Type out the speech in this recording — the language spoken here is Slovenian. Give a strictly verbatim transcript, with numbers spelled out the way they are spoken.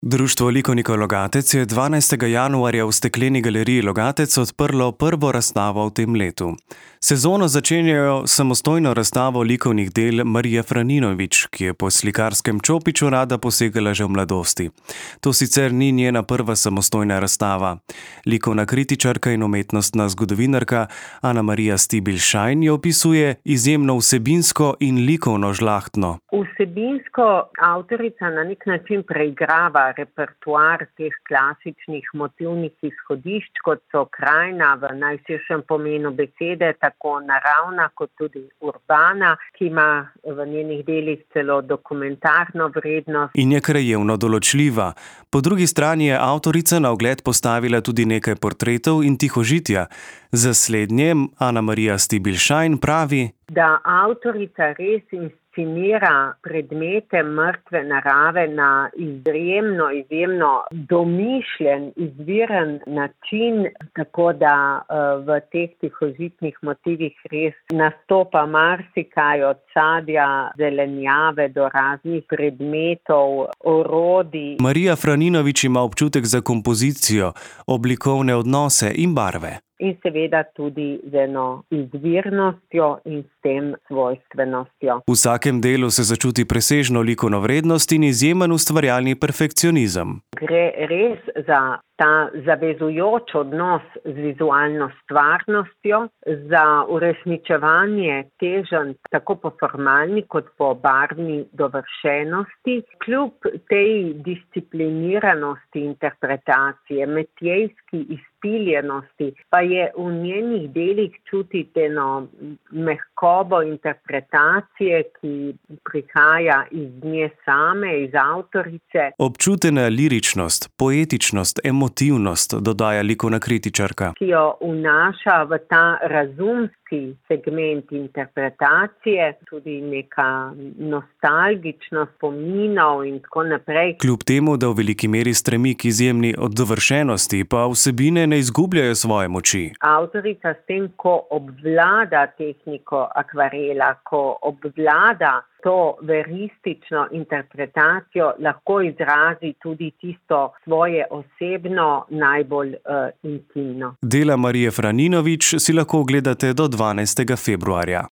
Društvo likovnikov Logatec je dvanajstega januarja v Stekleni galeriji Logatec odprlo prvo razstavo v tem letu. Sezono začenjajo samostojno razstavo likovnih del Marije Franinović, ki je po slikarskem čopiču rada posegala že v mladosti. To sicer ni njena prva samostojna razstava. Likovna kritičarka in umetnostna zgodovinarka Ana Marija Stibilj-Šajn jo opisuje izjemno vsebinsko in likovno žlahtno. Vsebinsko avtorica na nek način preigrava repertoar teh klasičnih motivnih izhodišč, kot so krajina v najširšem pomenu besede, tako naravna kot tudi urbana, ki ima v njenih delih celo dokumentarno vrednost. In je krajevno določljiva. Po drugi strani je avtorica na ogled postavila tudi nekaj portretov in tihožitja. Za slednje Ana Marija Stibilj-Šajn pravi, da avtorica res inscenira predmete mrtve narave na izjemno, izjemno domišljen, izviren način, tako da uh, v teh tihožitnih motivih res nastopa marsikaj od sadja, zelenjave do raznih predmetov, orodij. Marija Franinović ima občutek za kompozicijo, oblikovne odnose in barve. In seveda tudi z eno izvirnostjo in s tem svojstvenostjo. V vsakem delu se začuti presežno likovno vrednost in izjemen ustvarjalni perfekcionizem. Gre res za ta zavezujoč odnos z vizualno stvarnostjo, za uresničevanje teženj tako po formalni kot po barvni dovršenosti. Kljub tej discipliniranosti interpretacije, metjejski izpiljenosti, pa je v njenih delih čutiti eno mehkobo interpretacije, ki prihaja iz nje same, iz avtorice. Občutena liričnost, poetičnost, emotivnost, dodaja likovna kritičarka, ki jo vnaša v ta razumski segment interpretacije, tudi neka nostalgičnost spominov in tako naprej. Kljub temu, da v veliki meri stremi k izjemni dovršenosti, pa vsebine ne izgubljajo svoje moči. Avtorica s tem, ko obvlada tehniko akvarela, ko obvlada to veristično interpretacijo, lahko izrazi tudi tisto svoje osebno, najbolj uh, intimno. Dela Marije Franinović si lahko ogledate do dvanajstega februarja.